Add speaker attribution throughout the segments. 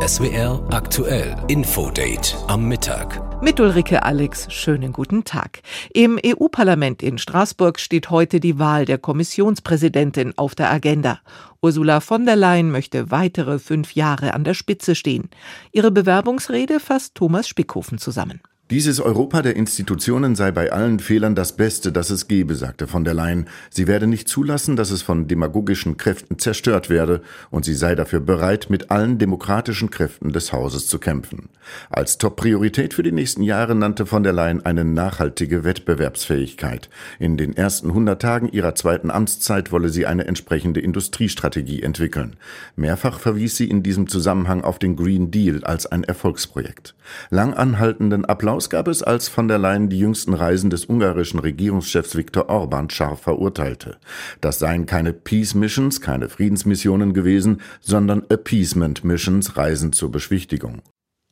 Speaker 1: SWR aktuell Infodate am Mittag.
Speaker 2: Mit Ulrike Alex, schönen guten Tag. Im EU-Parlament in Straßburg steht heute die Wahl der Kommissionspräsidentin auf der Agenda. Ursula von der Leyen möchte weitere 5 Jahre an der Spitze stehen. Ihre Bewerbungsrede fasst Thomas Spickhofen zusammen.
Speaker 3: Dieses Europa der Institutionen sei bei allen Fehlern das Beste, das es gebe, sagte von der Leyen. Sie werde nicht zulassen, dass es von demagogischen Kräften zerstört werde, und sie sei dafür bereit, mit allen demokratischen Kräften des Hauses zu kämpfen. Als Top-Priorität für die nächsten Jahre nannte von der Leyen eine nachhaltige Wettbewerbsfähigkeit. In den ersten 100 Tagen ihrer zweiten Amtszeit wolle sie eine entsprechende Industriestrategie entwickeln. Mehrfach verwies sie in diesem Zusammenhang auf den Green Deal als ein Erfolgsprojekt. Lang anhaltenden Applaus gab es, als von der Leyen die jüngsten Reisen des ungarischen Regierungschefs Viktor Orbán scharf verurteilte. Das seien keine Peace Missions, keine Friedensmissionen gewesen, sondern Appeasement Missions, Reisen zur Beschwichtigung.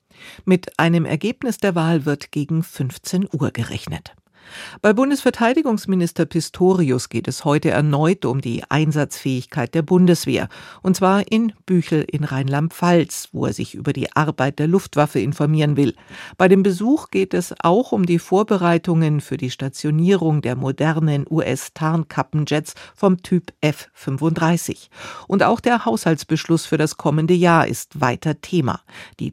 Speaker 2: Mit einem Ergebnis der Wahl wird gegen 15 Uhr gerechnet. Bei Bundesverteidigungsminister Pistorius geht es heute erneut um die Einsatzfähigkeit der Bundeswehr, und zwar in Büchel in Rheinland-Pfalz, wo er sich über die Arbeit der Luftwaffe informieren will. Bei dem Besuch geht es auch um die Vorbereitungen für die Stationierung der modernen US-Tarnkappenjets vom Typ F-35. Und auch der Haushaltsbeschluss für das kommende Jahr ist weiter Thema. Die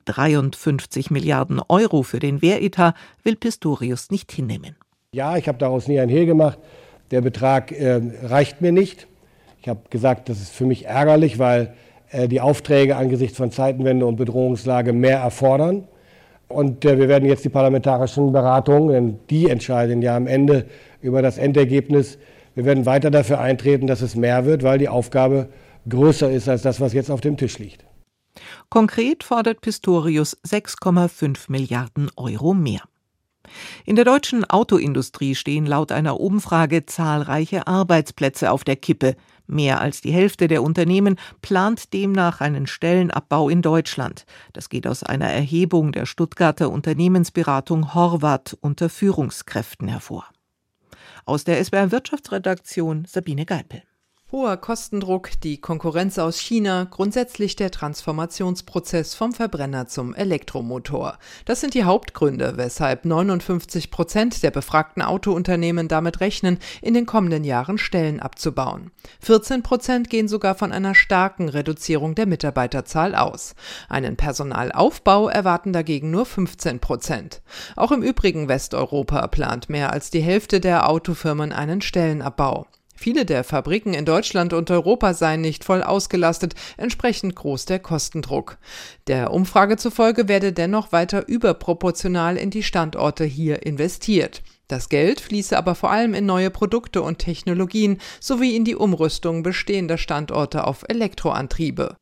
Speaker 2: 53 Milliarden Euro für den Wehretat will Pistorius nicht hinnehmen.
Speaker 4: Ja, ich habe daraus nie ein Hehl gemacht. Der Betrag reicht mir nicht. Ich habe gesagt, das ist für mich ärgerlich, weil die Aufträge angesichts von Zeitenwende und Bedrohungslage mehr erfordern. Und wir werden jetzt die parlamentarischen Beratungen, denn die entscheiden ja am Ende über das Endergebnis. Wir werden weiter dafür eintreten, dass es mehr wird, weil die Aufgabe größer ist als das, was jetzt auf dem Tisch liegt.
Speaker 2: Konkret fordert Pistorius 6,5 Milliarden Euro mehr. In der deutschen Autoindustrie stehen laut einer Umfrage zahlreiche Arbeitsplätze auf der Kippe. Mehr als die Hälfte der Unternehmen plant demnach einen Stellenabbau in Deutschland. Das geht aus einer Erhebung der Stuttgarter Unternehmensberatung Horvath unter Führungskräften hervor. Aus der SWR Wirtschaftsredaktion Sabine Geipel.
Speaker 5: Hoher Kostendruck, die Konkurrenz aus China, grundsätzlich der Transformationsprozess vom Verbrenner zum Elektromotor. Das sind die Hauptgründe, weshalb 59% der befragten Autounternehmen damit rechnen, in den kommenden Jahren Stellen abzubauen. 14% gehen sogar von einer starken Reduzierung der Mitarbeiterzahl aus. Einen Personalaufbau erwarten dagegen nur 15%. Auch im übrigen Westeuropa plant mehr als die Hälfte der Autofirmen einen Stellenabbau. Viele der Fabriken in Deutschland und Europa seien nicht voll ausgelastet, entsprechend groß der Kostendruck. Der Umfrage zufolge werde dennoch weiter überproportional in die Standorte hier investiert. Das Geld fließe aber vor allem in neue Produkte und Technologien sowie in die Umrüstung bestehender Standorte auf Elektroantriebe.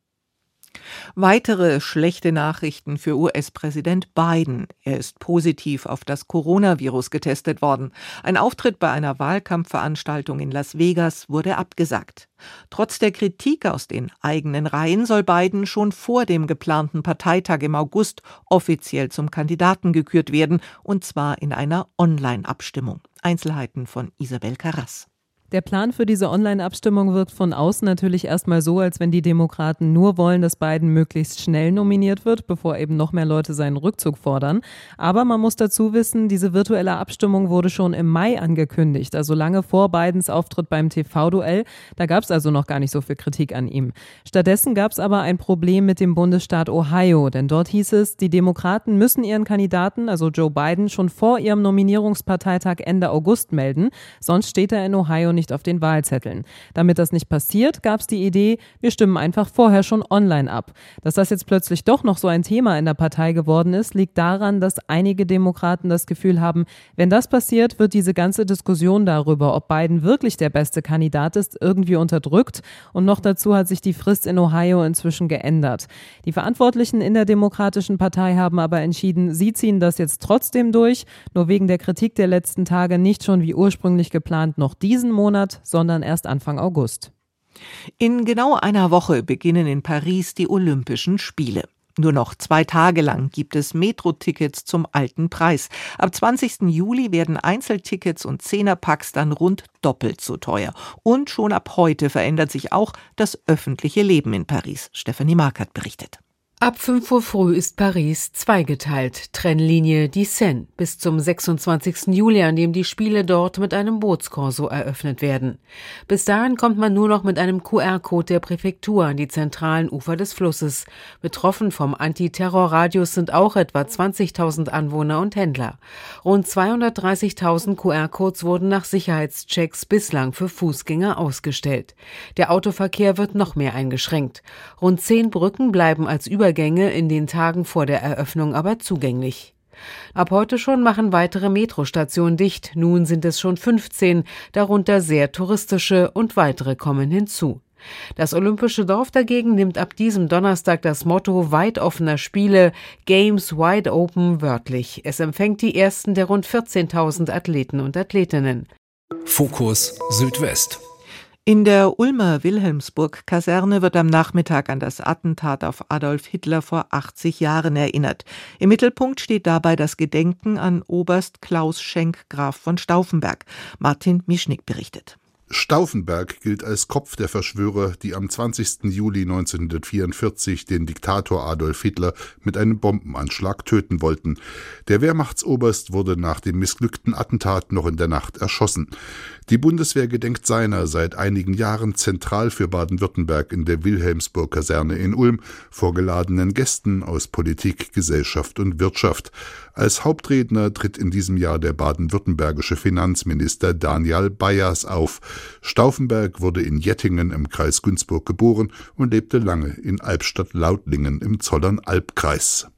Speaker 2: Weitere schlechte Nachrichten für US-Präsident Biden. Er ist positiv auf das Coronavirus getestet worden. Ein Auftritt bei einer Wahlkampfveranstaltung in Las Vegas wurde abgesagt. Trotz der Kritik aus den eigenen Reihen soll Biden schon vor dem geplanten Parteitag im August offiziell zum Kandidaten gekürt werden, und zwar in einer Online-Abstimmung. Einzelheiten von Isabel Carras.
Speaker 6: Der Plan für diese Online-Abstimmung wirkt von außen natürlich erstmal so, als wenn die Demokraten nur wollen, dass Biden möglichst schnell nominiert wird, bevor eben noch mehr Leute seinen Rückzug fordern. Aber man muss dazu wissen, diese virtuelle Abstimmung wurde schon im Mai angekündigt, also lange vor Bidens Auftritt beim TV-Duell. Da gab es also noch gar nicht so viel Kritik an ihm. Stattdessen gab es aber ein Problem mit dem Bundesstaat Ohio, denn dort hieß es, die Demokraten müssen ihren Kandidaten, also Joe Biden, schon vor ihrem Nominierungsparteitag Ende August melden, sonst steht er in Ohio nicht auf den Wahlzetteln. Damit das nicht passiert, gab es die Idee, wir stimmen einfach vorher schon online ab. Dass das jetzt plötzlich doch noch so ein Thema in der Partei geworden ist, liegt daran, dass einige Demokraten das Gefühl haben, wenn das passiert, wird diese ganze Diskussion darüber, ob Biden wirklich der beste Kandidat ist, irgendwie unterdrückt. Und noch dazu hat sich die Frist in Ohio inzwischen geändert. Die Verantwortlichen in der Demokratischen Partei haben aber entschieden, sie ziehen das jetzt trotzdem durch, nur wegen der Kritik der letzten Tage nicht schon wie ursprünglich geplant noch diesen Monat, sondern erst Anfang August.
Speaker 2: In genau einer Woche beginnen in Paris die Olympischen Spiele. Nur noch 2 Tage lang gibt es Metro-Tickets zum alten Preis. Ab 20. Juli werden Einzeltickets und Zehnerpacks dann rund doppelt so teuer. Und schon ab heute verändert sich auch das öffentliche Leben in Paris. Stefanie Markert berichtet.
Speaker 7: Ab 5 Uhr früh ist Paris zweigeteilt, Trennlinie die Seine, bis zum 26. Juli, an dem die Spiele dort mit einem Bootskorso eröffnet werden. Bis dahin kommt man nur noch mit einem QR-Code der Präfektur an die zentralen Ufer des Flusses. Betroffen vom Antiterror-Radius sind auch etwa 20.000 Anwohner und Händler. Rund 230.000 QR-Codes wurden nach Sicherheitschecks bislang für Fußgänger ausgestellt. Der Autoverkehr wird noch mehr eingeschränkt. Rund 10 Brücken bleiben als Übergänge in den Tagen vor der Eröffnung aber zugänglich. Ab heute schon machen weitere Metrostationen dicht. Nun sind es schon 15, darunter sehr touristische, und weitere kommen hinzu. Das Olympische Dorf dagegen nimmt ab diesem Donnerstag das Motto weit offener Spiele, Games Wide Open, wörtlich. Es empfängt die ersten der rund 14.000 Athleten und Athletinnen.
Speaker 1: Fokus Südwest.
Speaker 2: In der Ulmer Wilhelmsburg-Kaserne wird am Nachmittag an das Attentat auf Adolf Hitler vor 80 Jahren erinnert. Im Mittelpunkt steht dabei das Gedenken an Oberst Klaus Schenk, Graf von Stauffenberg. Martin Mischnick berichtet.
Speaker 8: Stauffenberg gilt als Kopf der Verschwörer, die am 20. Juli 1944 den Diktator Adolf Hitler mit einem Bombenanschlag töten wollten. Der Wehrmachtsoberst wurde nach dem missglückten Attentat noch in der Nacht erschossen. Die Bundeswehr gedenkt seiner seit einigen Jahren zentral für Baden-Württemberg in der Wilhelmsburg-Kaserne in Ulm vor geladenen Gästen aus Politik, Gesellschaft und Wirtschaft. Als Hauptredner tritt in diesem Jahr der baden-württembergische Finanzminister Daniel Bayers auf. Stauffenberg wurde in Jettingen im Kreis Günzburg geboren und lebte lange in Albstadt-Lautlingen im Zollern-Albkreis.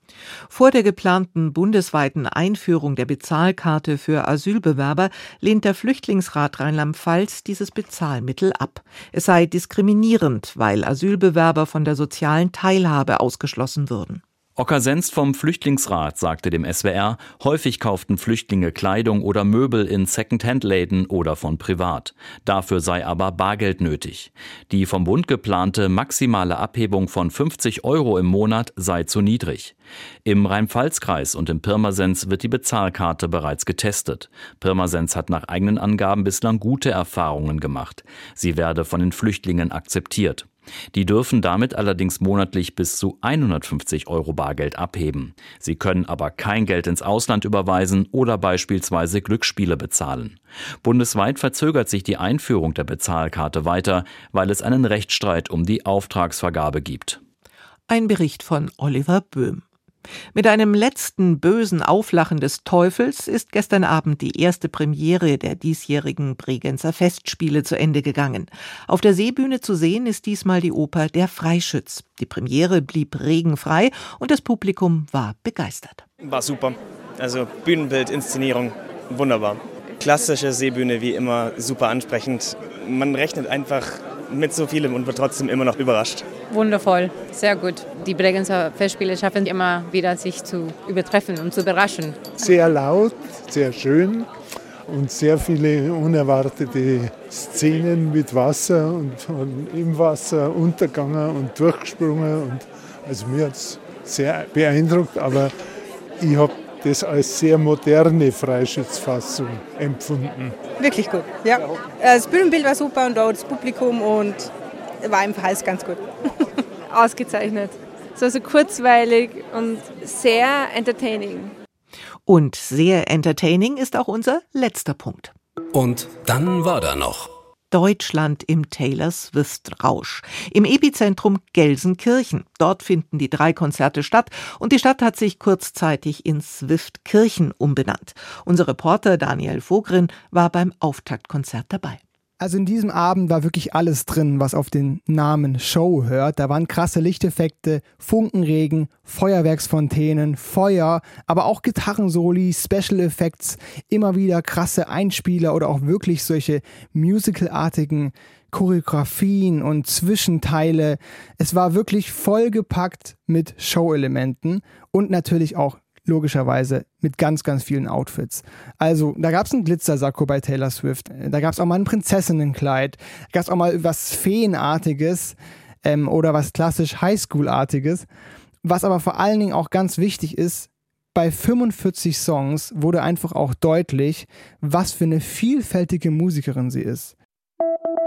Speaker 2: Vor der geplanten bundesweiten Einführung der Bezahlkarte für Asylbewerber lehnt der Flüchtlingsrat Rheinland-Pfalz dieses Bezahlmittel ab. Es sei diskriminierend, weil Asylbewerber von der sozialen Teilhabe ausgeschlossen würden.
Speaker 9: Ocker Senst vom Flüchtlingsrat sagte dem SWR, häufig kauften Flüchtlinge Kleidung oder Möbel in Second-Hand-Läden oder von privat. Dafür sei aber Bargeld nötig. Die vom Bund geplante maximale Abhebung von 50 € im Monat sei zu niedrig. Im Rhein-Pfalz-Kreis und im Pirmasens wird die Bezahlkarte bereits getestet. Pirmasens hat nach eigenen Angaben bislang gute Erfahrungen gemacht. Sie werde von den Flüchtlingen akzeptiert. Die dürfen damit allerdings monatlich bis zu 150 € Bargeld abheben. Sie können aber kein Geld ins Ausland überweisen oder beispielsweise Glücksspiele bezahlen. Bundesweit verzögert sich die Einführung der Bezahlkarte weiter, weil es einen Rechtsstreit um die Auftragsvergabe gibt.
Speaker 2: Ein Bericht von Oliver Böhm. Mit einem letzten bösen Auflachen des Teufels ist gestern Abend die erste Premiere der diesjährigen Bregenzer Festspiele zu Ende gegangen. Auf der Seebühne zu sehen ist diesmal die Oper Der Freischütz. Die Premiere blieb regenfrei und das Publikum war begeistert.
Speaker 10: War super. Also Bühnenbild, Inszenierung, wunderbar. Klassische Seebühne wie immer, super ansprechend. Man rechnet einfach mit so vielem und wird trotzdem immer noch überrascht.
Speaker 11: Wundervoll, sehr gut. Die Bregenzer Festspiele schaffen immer wieder, sich zu übertreffen und zu überraschen.
Speaker 12: Sehr laut, sehr schön und sehr viele unerwartete Szenen mit Wasser und im Wasser untergegangen und durchgesprungen. Und also mir hat es sehr beeindruckt, aber ich habe das als sehr moderne Freischützfassung empfunden.
Speaker 13: Wirklich gut, ja. Das Bühnenbild war super und auch das Publikum und war einfach alles ganz gut.
Speaker 14: Ausgezeichnet. So kurzweilig und sehr entertaining.
Speaker 2: Und sehr entertaining ist auch unser letzter Punkt.
Speaker 1: Und dann war da noch
Speaker 2: Deutschland im Taylor Swift-Rausch. Im Epizentrum Gelsenkirchen. Dort finden die 3 Konzerte statt und die Stadt hat sich kurzzeitig in Swift-Kirchen umbenannt. Unser Reporter Daniel Vogrin war beim Auftaktkonzert dabei.
Speaker 15: Also in diesem Abend war wirklich alles drin, was auf den Namen Show hört. Da waren krasse Lichteffekte, Funkenregen, Feuerwerksfontänen, Feuer, aber auch Gitarrensoli, Special Effects, immer wieder krasse Einspieler oder auch wirklich solche musicalartigen Choreografien und Zwischenteile. Es war wirklich vollgepackt mit Show-Elementen und natürlich auch logischerweise mit ganz, ganz vielen Outfits. Also, da gab es einen Glitzersacko bei Taylor Swift, da gab es auch mal ein Prinzessinnenkleid, da gab es auch mal was Feenartiges oder was klassisch Highschool-artiges. Was aber vor allen Dingen auch ganz wichtig ist, bei 45 Songs wurde einfach auch deutlich, was für eine vielfältige Musikerin sie ist.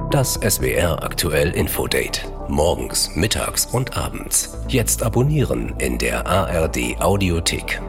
Speaker 1: Das SWR aktuell Infodate. Morgens, mittags und abends. Jetzt abonnieren in der ARD Audiothek.